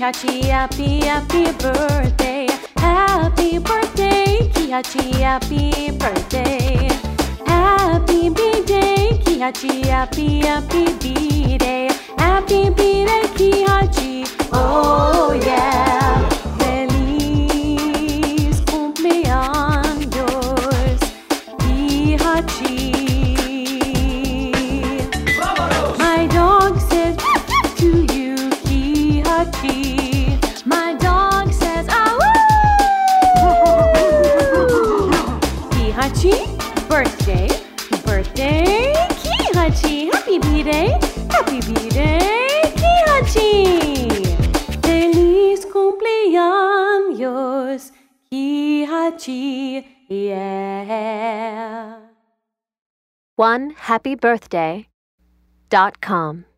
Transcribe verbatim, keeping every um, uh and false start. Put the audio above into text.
Kihachi, happy, happy birthday. Happy birthday, Kihachi, happy birthday. Happy B-Day, Kihachi, happy, happy B-Day. Happy B-Day, Kihachi, oh yeah. Feliz cumpleaños, Kihachi. My dog says to you, Kihachi. My dog says, ah Kihachi, birthday, birthday, Kihachi. Happy B-Day, happy B-Day, Kihachi. Feliz cumpleaños, Kihachi, yeah. one happy birthday dot com